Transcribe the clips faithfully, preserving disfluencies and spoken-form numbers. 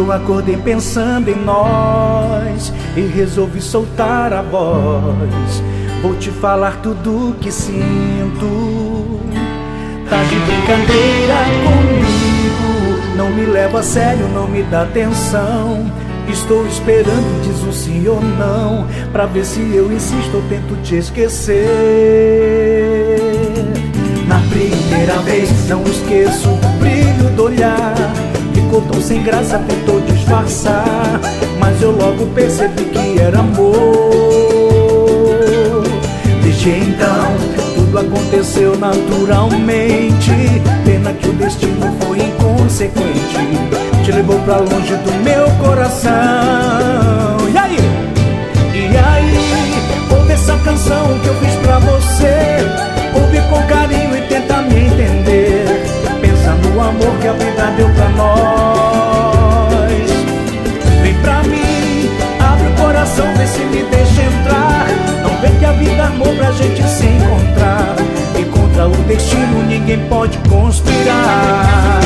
Eu acordei pensando em nós e resolvi soltar a voz. Vou te falar tudo que sinto. Tá de brincadeira comigo, não me leva a sério, não me dá atenção. Estou esperando, diz um sim ou não, pra ver se eu insisto ou tento te esquecer. Na primeira vez não esqueço o brilho do olhar. Ficou tão sem graça, tentou disfarçar, mas eu logo percebi que era amor. Desde então tudo aconteceu naturalmente. Pena que o destino foi inconsequente, te levou pra longe do meu coração. E aí? E aí? Ouve essa canção que eu fiz pra você. Ouve com carinho e tenta me entender. Pensa no amor que a vida deu pra nós. Vem pra mim, abre o coração, vê se me deixa entrar. Não vê que a vida armou pra gente se encontrar. E contra o destino ninguém pode conspirar.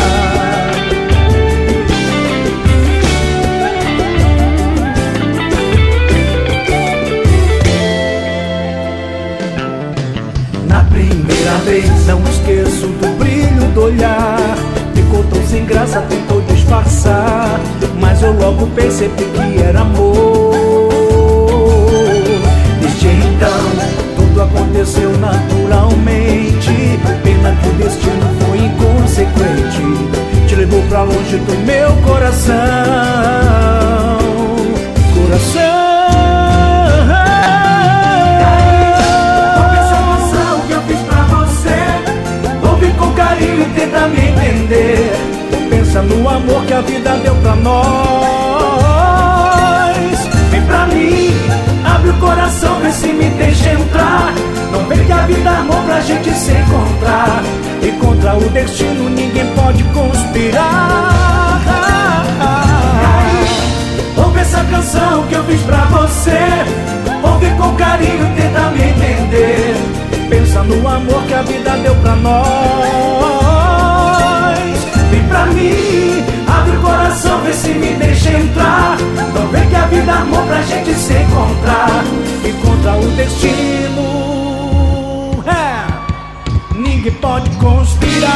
Na primeira vez não esqueço do brilho do olhar. Ficou tão sem graça, tentou disfarçar, mas eu logo percebi que era amor. Desde então tudo aconteceu naturalmente. Pena que o destino foi inconsequente, te levou pra longe do meu coração. Coração. Tenta me entender. Pensa no amor que a vida deu pra nós. Vem pra mim, abre o coração, vê se me deixa entrar. Não vê que a vida armou pra gente se encontrar. E contra o destino ninguém pode conspirar. Ouve essa canção que eu fiz pra você. Ouve com carinho e tenta me entender. Pensa no amor que a vida deu pra nós. Vem pra mim, abre o coração, vê se me deixa entrar. Não vê que a vida armou pra gente se encontrar. E contra o destino, é, ninguém pode conspirar.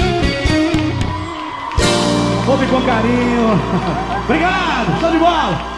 Ouve com carinho. Obrigado, show de bola.